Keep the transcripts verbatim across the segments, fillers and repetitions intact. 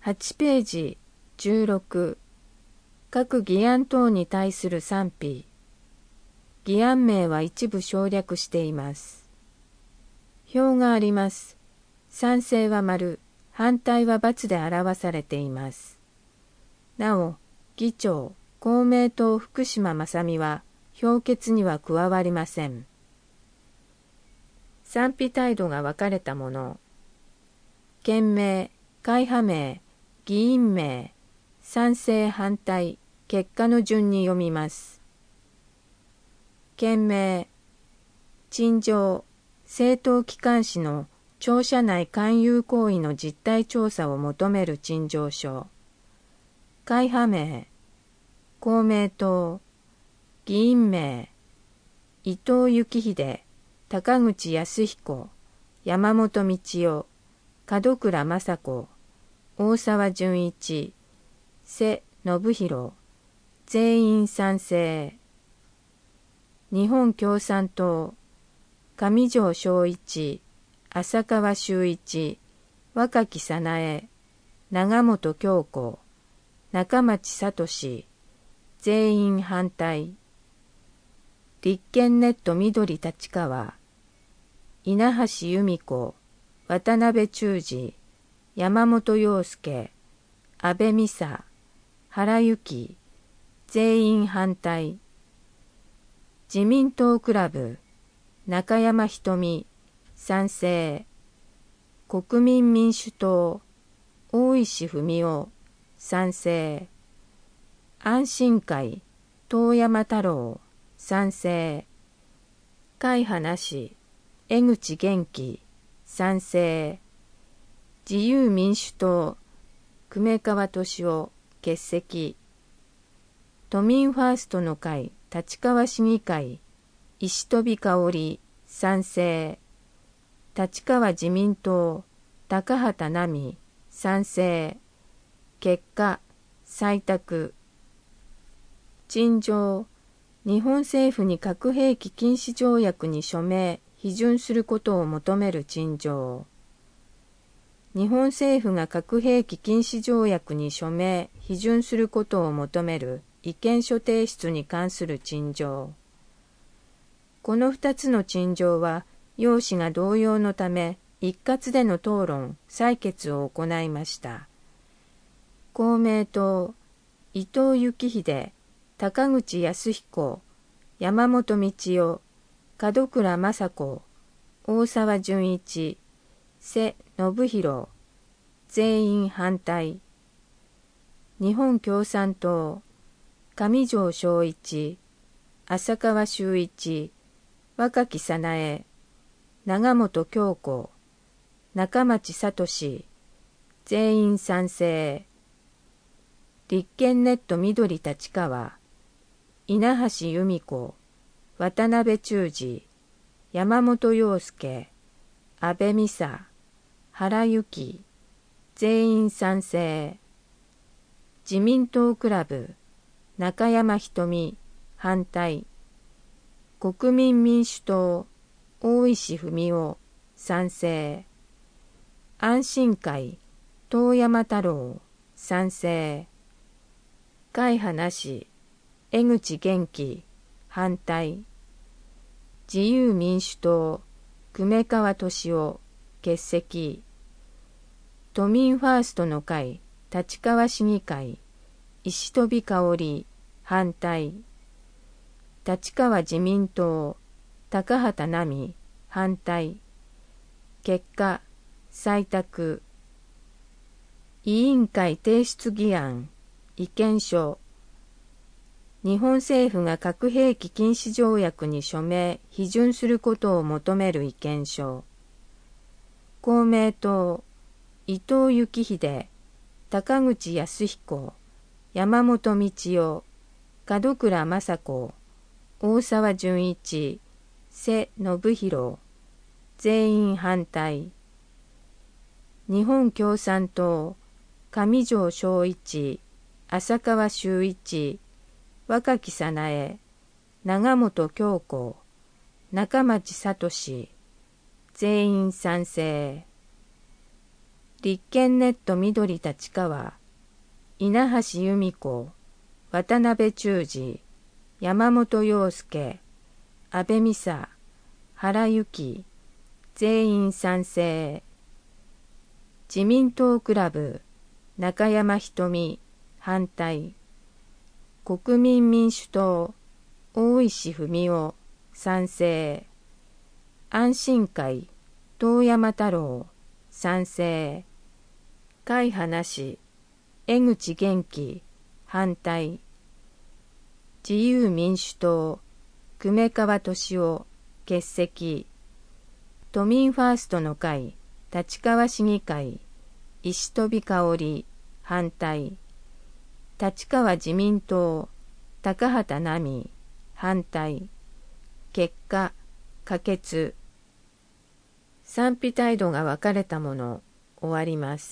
はちページじゅうろく、各議案等に対する賛否。議案名は一部省略しています。表があります。賛成は丸、反対は×で表されています。なお、議長、公明党福島正美は評決には加わりません。賛否態度が分かれたもの。県名、会派名、議員名、賛成反対、結果の順に読みます。県名、陳情、政党機関紙の庁舎内勧誘行為の実態調査を求める陳情書。会派名、公明党、議員名、伊藤幸秀、高口康彦、山本道夫、門倉正子、大沢純一、瀬信弘、全員賛成。日本共産党、上条正一、浅川修一、若木早苗、長本京子、中町聡、全員反対。立憲ネット緑立川、稲橋由美子、渡辺忠二、山本陽介、安倍美沙、原由紀、全員反対。自民党クラブ、中山瞳、賛成。国民民主党、大石文雄、賛成。安心会、遠山太郎、賛成。会派なし、江口元気、賛成。自由民主党、久米川敏夫、欠席。都民ファーストの会、立川市議会、石飛香織、賛成。立川自民党、高畑奈美、賛成。結果、採択。陳情、日本政府に核兵器禁止条約に署名、批准することを求める陳情。日本政府が核兵器禁止条約に署名、批准することを求める意見書提出に関する陳情。この二つの陳情は、要旨が同様のため、一括での討論、採決を行いました。公明党、伊藤幸秀、高口康彦、山本道夫、門倉正子、大沢純一、瀬信弘、全員反対。日本共産党、上条正一、浅川修一、若木早苗、長本京子、中町聡、全員賛成。立憲ネット緑立川、稲橋由美子、渡辺忠二、山本陽介、安倍美沙、原由紀、全員賛成。自民党クラブ、中山瞳、反対。国民民主党、大石文雄、賛成。安心会、遠山太郎、賛成。会派なし、江口元気、反対。自由民主党、久米川敏夫、欠席。都民ファーストの会、立川市議会、石飛香織、反対。立川自民党、高畑奈美、反対。結果、採択。委員会提出議案、意見書。日本政府が核兵器禁止条約に署名・批准することを求める意見書。公明党、伊藤幸秀、高口康彦、山本道夫、門倉正子、大沢純一、瀬信弘、全員反対。日本共産党、上条正一、浅川修一、若木早苗、長本京子、中町聡、全員賛成。 立憲ネット緑立川、稲橋由美子、渡辺忠二、山本陽介、安倍美沙、原由紀、全員賛成。自民党クラブ、中山ひとみ、反対。国民民主党、大石文雄、賛成。安心会、遠山太郎、賛成。会派なし、江口元気、反対。自由民主党、久米川敏夫、欠席。都民ファーストの会、立川市議会、石飛香織、反対。立川自民党、高畑奈美、反対。結果、可決。賛否態度が分かれたもの、終わります。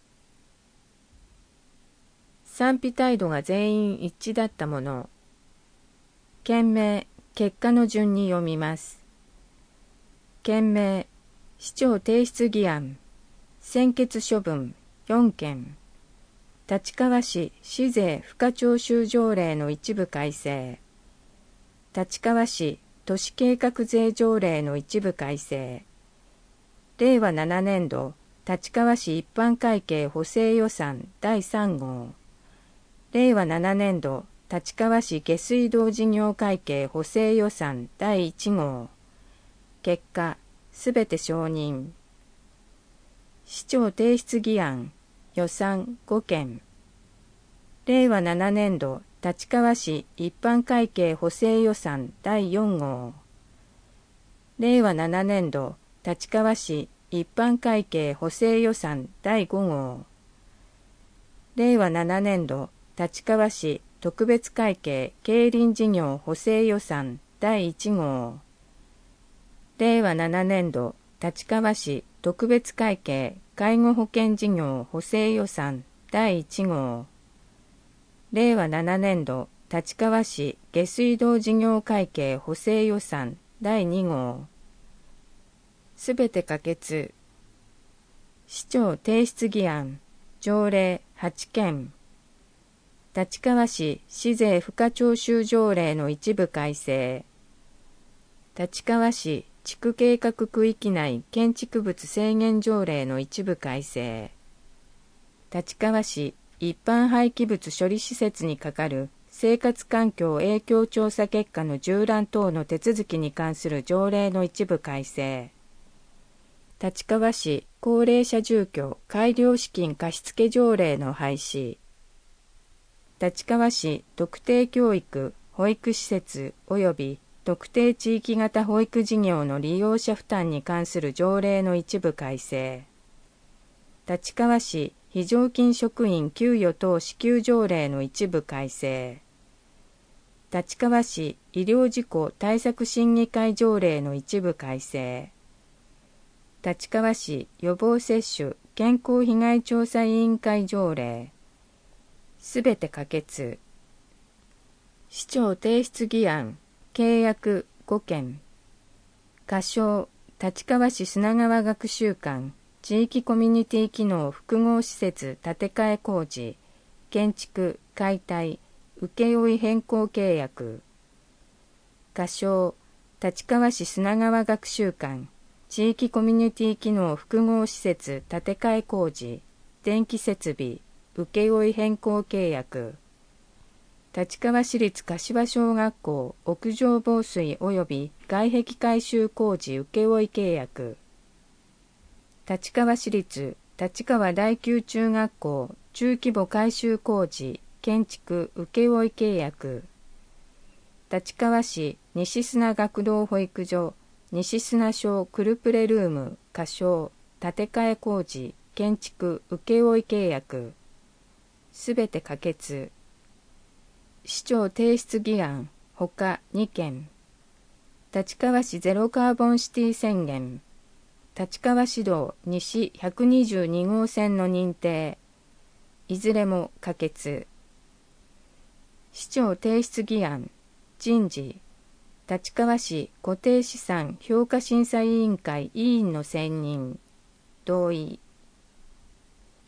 賛否態度が全員一致だったもの。件名、結果の順に読みます。件名、市長提出議案、専決処分よんけん。立川市市税付加徴収条例の一部改正。立川市都市計画税条例の一部改正。れいわななねんど立川市一般会計補正予算だいさんごう。れいわななねんど立川市下水道事業会計補正予算だいいちごう。結果、すべて承認。市長提出議案、予算ごけん。れいわななねんど立川市一般会計補正予算だいよんごう。れいわななねんど立川市一般会計補正予算だいごごう。れいわななねんど立川市特別会計競輪事業補正予算だいいちごう。れいわななねんど立川市特別会計介護保険事業補正予算だいいちごう。れいわななねんど立川市下水道事業会計補正予算だいにごう。すべて可決。市長提出議案、条例はちけん。立川市市税付加徴収条例の一部改正。立川市地区計画区域内建築物制限条例の一部改正。立川市一般廃棄物処理施設に係る生活環境影響調査結果の従覧等の手続きに関する条例の一部改正。立川市高齢者住居改良資金貸付条例の廃止。立川市特定教育保育施設及び特定地域型保育事業の利用者負担に関する条例の一部改正。立川市非常勤職員給与等支給条例の一部改正。立川市医療事故対策審議会条例の一部改正。立川市予防接種健康被害調査委員会条例。すべて可決。市長提出議案、契約ごけん。仮称、立川市砂川学習館、地域コミュニティ機能複合施設建て替え工事、建築、解体、請負変更契約。仮称、立川市砂川学習館、地域コミュニティ機能複合施設建て替え工事、電気設備、請負変更契約。立川市立柏小学校屋上防水及び外壁改修工事請負契約。立川市立立川第九中学校中規模改修工事建築請負契約。立川市西砂学童保育所西砂小クルプレルーム仮称建て替え工事建築請負契約。すべて可決。市長提出議案、ほかにけん。立川市ゼロカーボンシティ宣言。立川市道西ひゃくにじゅうにごうせんの認定。いずれも可決。市長提出議案、人事。立川市固定資産評価審査委員会委員の選任。同意。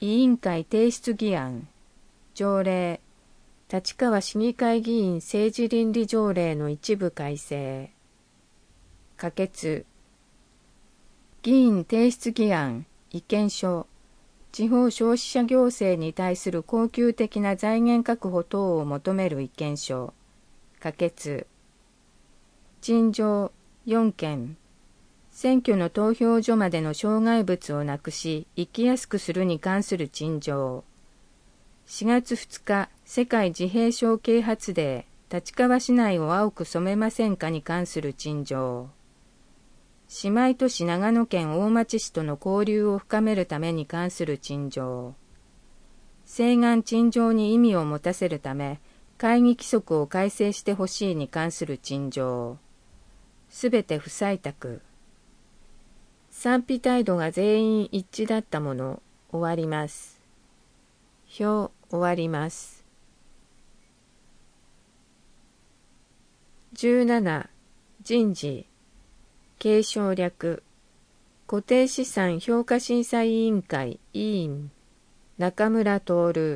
委員会提出議案、条例、立川市議会議員政治倫理条例の一部改正、可決、議員提出議案、意見書、地方消費者行政に対する恒久的な財源確保等を求める意見書、可決、陳情よんけん、選挙の投票所までの障害物をなくし、行きやすくするに関する陳情、しがつふつか世界自閉症啓発デー、立川市内を青く染めませんかに関する陳情、姉妹都市長野県大町市との交流を深めるために関する陳情、請願陳情に意味を持たせるため、会議規則を改正してほしいに関する陳情、すべて不採択。賛否態度が全員一致だったもの、終わります。表終わります。じゅうなな、人事、継承略、固定資産評価審査委員会委員、中村徹。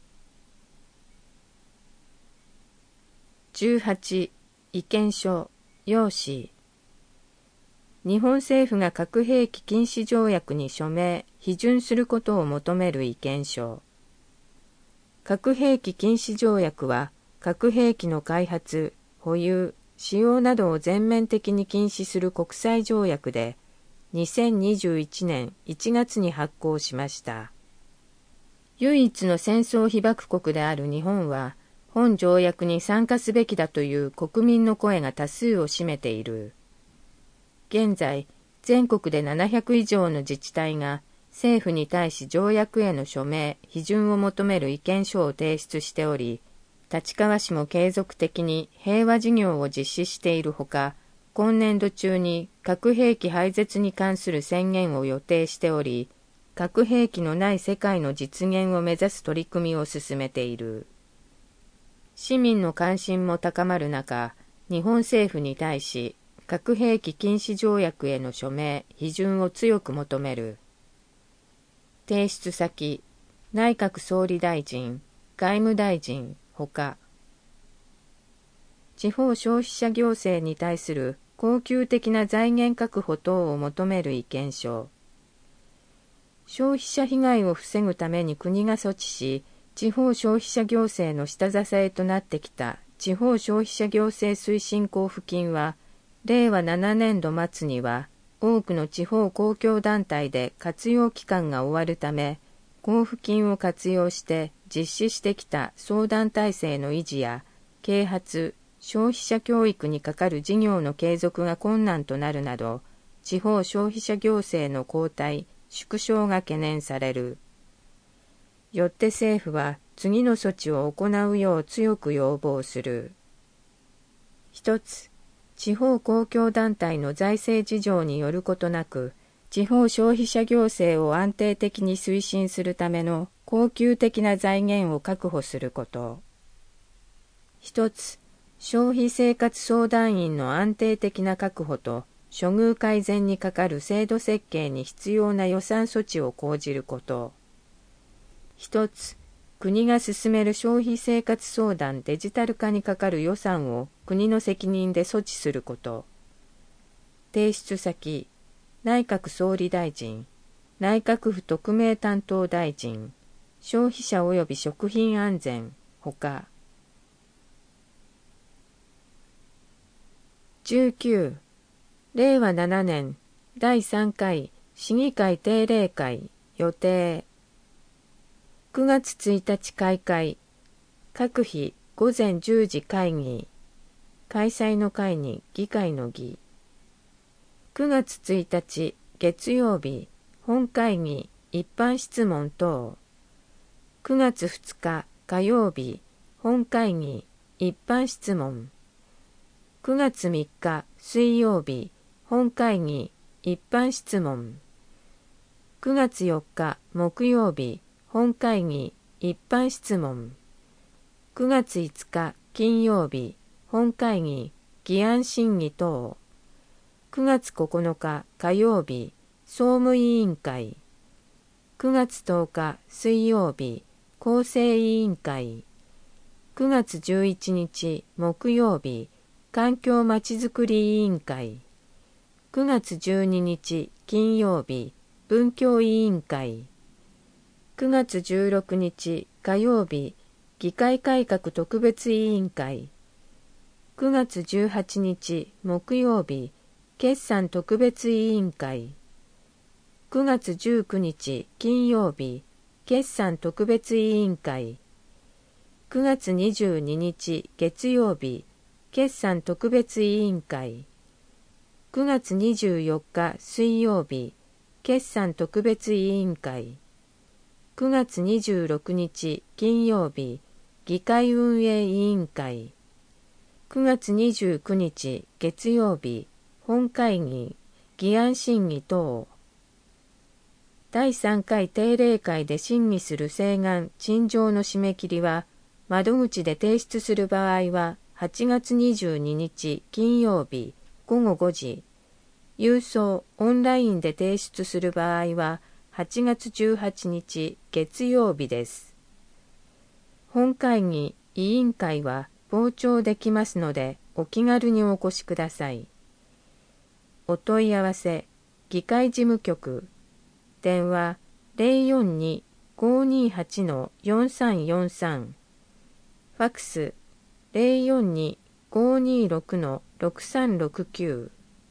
じゅうはち、意見書、要旨。日本政府が核兵器禁止条約に署名、批准することを求める意見書。核兵器禁止条約は、核兵器の開発、保有、使用などを全面的に禁止する国際条約で、にせんにじゅういちねんいちがつに発効しました。唯一の戦争被爆国である日本は、本条約に参加すべきだという国民の声が多数を占めている。現在、全国でななひゃく以上の自治体が政府に対し条約への署名・批准を求める意見書を提出しており、立川市も継続的に平和事業を実施しているほか、今年度中に核兵器廃絶に関する宣言を予定しており、核兵器のない世界の実現を目指す取り組みを進めている。市民の関心も高まる中、日本政府に対し、核兵器禁止条約への署名・批准を強く求める。提出先、内閣総理大臣、外務大臣、ほか。地方消費者行政に対する恒久的な財源確保等を求める意見書。消費者被害を防ぐために国が措置し、地方消費者行政の下支えとなってきた地方消費者行政推進交付金は、れいわななねんど末には多くの地方公共団体で活用期間が終わるため、交付金を活用して実施してきた相談体制の維持や啓発、消費者教育にかかる事業の継続が困難となるなど、地方消費者行政の後退、縮小が懸念される。よって政府は次の措置を行うよう強く要望する。一つ、地方公共団体の財政事情によることなく、地方消費者行政を安定的に推進するための恒久的な財源を確保すること。一つ、消費生活相談員の安定的な確保と処遇改善にかかる制度設計に必要な予算措置を講じること。一つ、国が進める消費生活相談デジタル化にかかる予算を国の責任で措置すること。提出先、内閣総理大臣、内閣府特命担当大臣、消費者及び食品安全、ほか。じゅうきゅう、れいわななねんだいさんかい市議会定例会予定。くがつついたち開会。各日ごぜんじゅうじ会議。開催の会に議会の議。くがつついたち月曜日本会議一般質問等。くがつふつか火曜日本会議一般質問。くがつみっか水曜日本会議一般質問。くがつよっか木曜日本会議一般質問。くがついつか金曜日本会議議案審議等。くがつここのか火曜日総務委員会。 くがつとおか水曜日、構成委員会。くがつじゅういちにち木曜日、環境まちづくり委員会。くがつじゅうににち金曜日、文教委員会。くがつじゅうろくにち火曜日、議会改革特別委員会。くがつじゅうはちにち木曜日、決算特別委員会。くがつじゅうくにち金曜日、決算特別委員会。くがつにじゅうににち月曜日、決算特別委員会。くがつにじゅうよっか水曜日、決算特別委員会。くがつにじゅうろくにち金曜日、議会運営委員会。くがつにじゅうくにち月曜日、本会議、議案審議等。だいさんかい定例会で審議する請願・陳情の締め切りは、窓口で提出する場合ははちがつにじゅうににち金曜日ごごごじ、郵送・オンラインで提出する場合ははちがつじゅうはちにち月曜日です。本会議・委員会は傍聴できますので、お気軽にお越しください。お問い合わせ、議会事務局、電話 ゼロよんに ごーにーはち よんさんよんさん、ファクス ゼロよんに ごーにーろく ろくさんろくきゅう。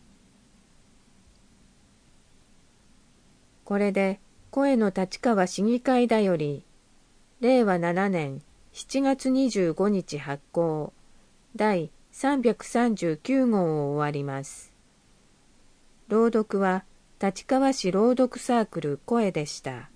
これで声の立川市議会だより、れいわななねんしちがつにじゅうごにち発行、だいさんびゃくさんじゅうきゅうごうを終わります。朗読は立川市朗読サークル声でした。